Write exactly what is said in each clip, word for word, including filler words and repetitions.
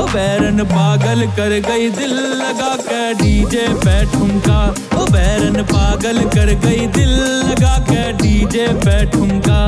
ओ बैरन पागल कर गई दिल लगा के डीजे पे ठुमका ओ बैरन पागल कर गई दिल लगा के डीजे पे ठुमका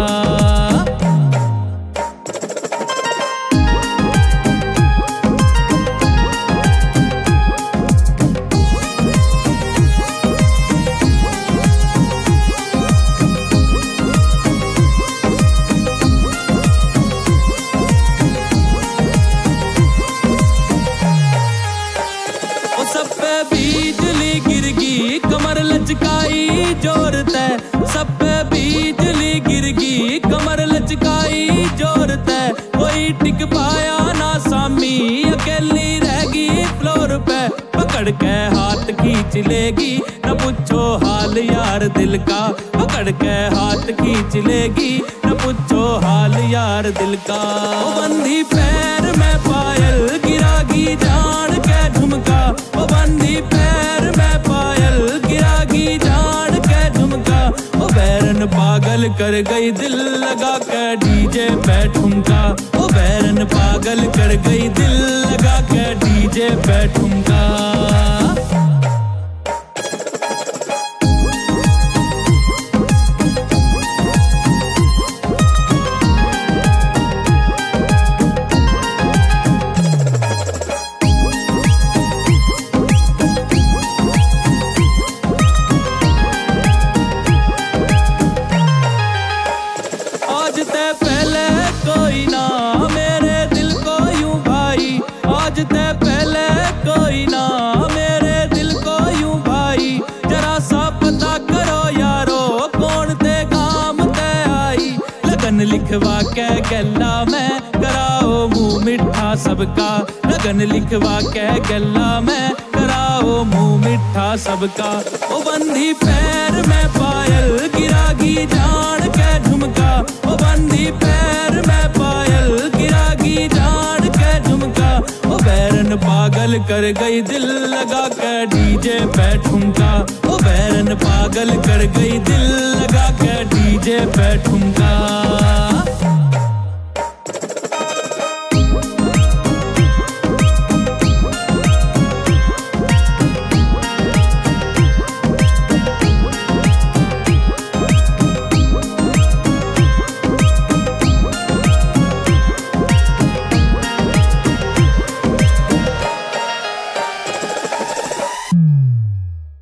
सब पे बिजली गिर गई कमर लचकाई जोर ते सब पे बिजली गिर गई कमर लचकाई जोर ते कोई टिक पाया ना सामी अकेली रह गई फ्लोर पे पकड़ के हाथ खींच लेगी न पूछो हाल यार दिल का पकड़ के हाथ खींच लेगी न पूछो हाल यार दिल का ओ बंधी पैर में पायल गिरागी जान के झुमका ओ बंदी पैर में पायल गिरागी जान के झुमका ओ बैरन पागल कर गई दिल लगा के डीजे पे ठुमका ओ बैरन पागल कर गई दिल लगा के डीजे पे ठुमका आज ते पहले कोई ना मेरे दिल को यूं भाई आज ते पहले कोई ना मेरे दिल को यूं भाई जरा सा पता करो यारो कौन ते काम ते आई लगन लिखवा के गल्ला में कराओ मुंह मिठा सबका लगन लिखवा के गल्ला में कराओ मुंह मिठा सबका ओ बंधी पैर में पायल गिरागी जान के झुमका ओ बंदी पैर में पायल गिरागी जान के झुमका ओ बैरन पागल कर गई दिल लगा के डीजे पे ठुमका ओ बैरन पागल कर गई दिल लगा के डीजे पे ठुमका